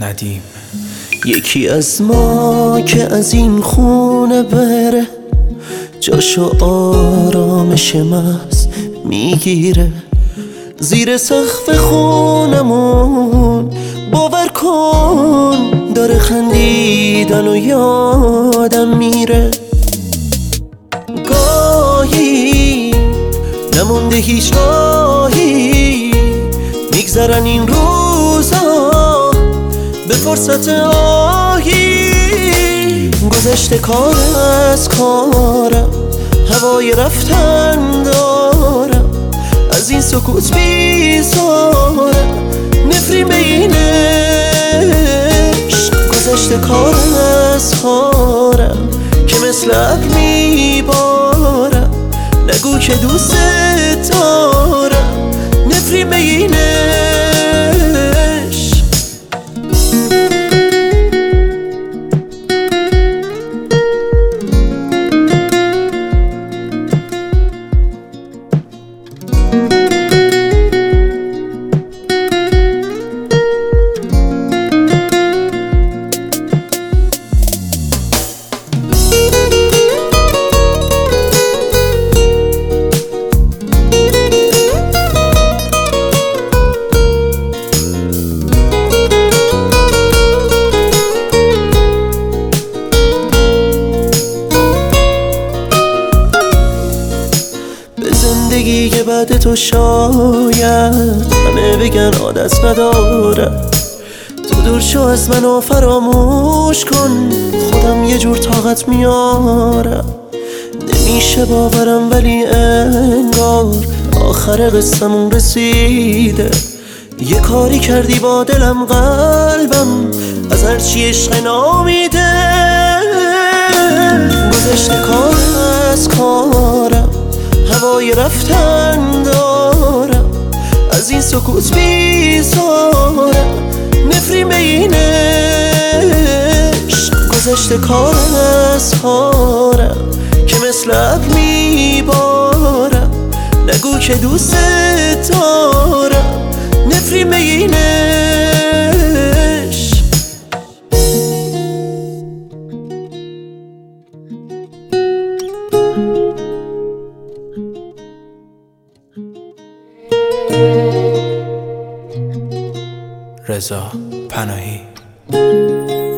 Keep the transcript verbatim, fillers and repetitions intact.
ندیم. یکی از ما که از این خونه بره، جاشو آرامش محض میگیره. زیر سقف خونمون باور کن داره خندیدن و یادم میره. گاهی نمونده هیچ راهی، میگذرن این روزا به فرصت آهی. گذشته کار از کارم، هوای رفتن دارم، از این سکوت بیزارم، نفرین به این عشق. گذشته کار از کارم که مثل ابر میبارم، نگو که دوست دارم، نفرین به این عشق. زندگی که بعد تو شاید همه بگن عادت ندارم. تو دور شو از منو فراموش کن، خودم یه جور طاقت میارم. نمیشه باورم ولی انگار آخر قصه‌مون رسیده. یه کاری کردی با دلم قلبم از هرچی عشق نامیده. گذشته کار از کارم، هوای رفتن دارم، از این سکوت بیزارم، نفرین به این عشق. گذشته کار از کارم که مثل ابر میبارم، نگو که دوست دارم، نفرین به این عشق. رضا پناهی.